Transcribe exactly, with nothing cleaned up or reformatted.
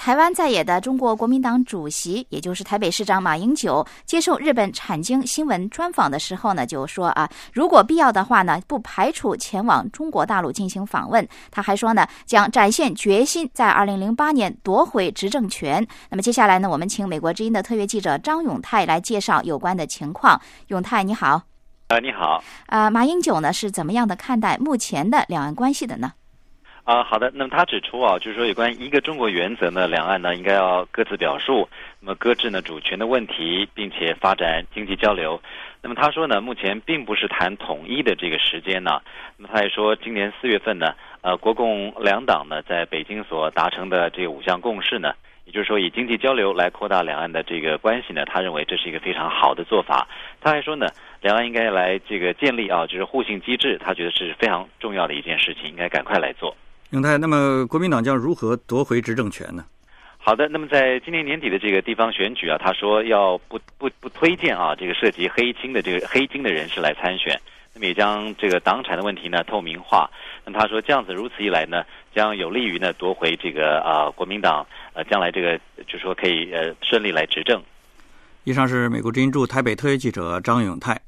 台湾在野的中国国民党主席，也就是台北市长马英九，接受日本产经新闻专访的时候呢，就说啊，如果必要的话呢，不排除前往中国大陆进行访问。他还说呢，将展现决心，在二零零八年夺回执政权。那么接下来呢，我们请美国之音的特约记者张永泰来介绍有关的情况。永泰，你好。 呃，你好。 呃，马英九呢是怎么样的看待目前的两岸关系的呢？ 啊、呃，好的。那么他指出啊，就是说有关一个中国原则呢，两岸呢应该要各自表述，那么搁置呢主权的问题，并且发展经济交流。那么他说呢，目前并不是谈统一的这个时间呢。那么他也说，今年四月份呢，呃，国共两党呢在北京所达成的这个五项共识呢，也就是说以经济交流来扩大两岸的这个关系呢，他认为这是一个非常好的做法。他还说呢，两岸应该来这个建立啊，就是互信机制，他觉得是非常重要的一件事情，应该赶快来做。 永泰，那么国民党将如何夺回执政权呢？ 好的，那么在今年年底的这个地方选举啊，他说要不不不推荐啊这个涉及黑金的这个黑金的人士来参选，那么也将这个党产的问题呢透明化。那么他说这样子如此一来呢，将有利于呢夺回这个啊、呃、国民党呃将来这个就说可以呃顺利来执政。 以上是美国之音驻台北特约记者张永泰。